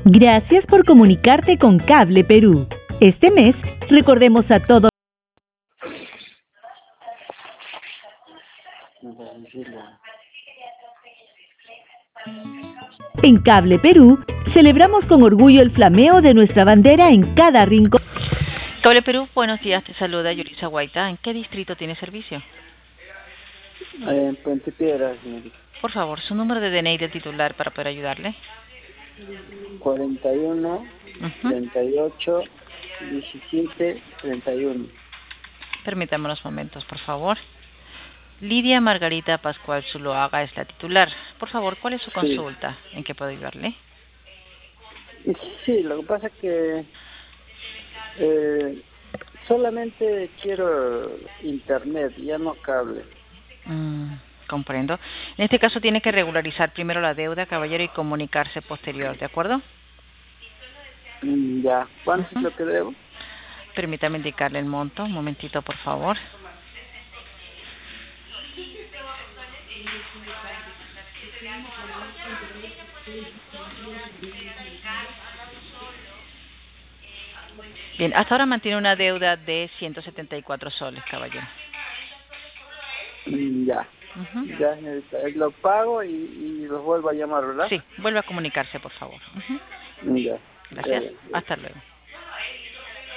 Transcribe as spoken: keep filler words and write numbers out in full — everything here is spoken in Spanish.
Gracias por comunicarte con Cable Perú. Este mes, recordemos a todos. En Cable Perú, celebramos con orgullo el flameo de nuestra bandera en cada rincón. Cable Perú, buenos días, te saluda Yurisa Guaita. ¿En qué distrito tiene servicio? En Puente Piedra, señorita. Por favor, su número de D N I del titular para poder ayudarle. cuarenta y uno, Uh-huh. treinta y ocho, diecisiete, treinta y uno. Permítame unos momentos, por favor. Lidia Margarita Pascual Zuloaga es la titular. Por favor, ¿cuál es su consulta? Sí. ¿En qué puedo ayudarle? Sí, lo que pasa es que eh, solamente quiero internet, ya no cable. Mm, comprendo. En este caso tiene que regularizar primero la deuda, caballero, y comunicarse posterior, ¿de acuerdo? Mm, ya. ¿Cuánto Uh-huh. es lo que debo? Permítame indicarle el monto. Un momentito, por favor. Bien, hasta ahora mantiene una deuda de ciento setenta y cuatro soles, caballero. Mm, ya. Uh-huh. Ya, señorita. Lo pago y, y los vuelvo a llamar, ¿verdad? Sí, vuelve a comunicarse, por favor. Uh-huh. Ya. Gracias. Ya, ya. Hasta luego.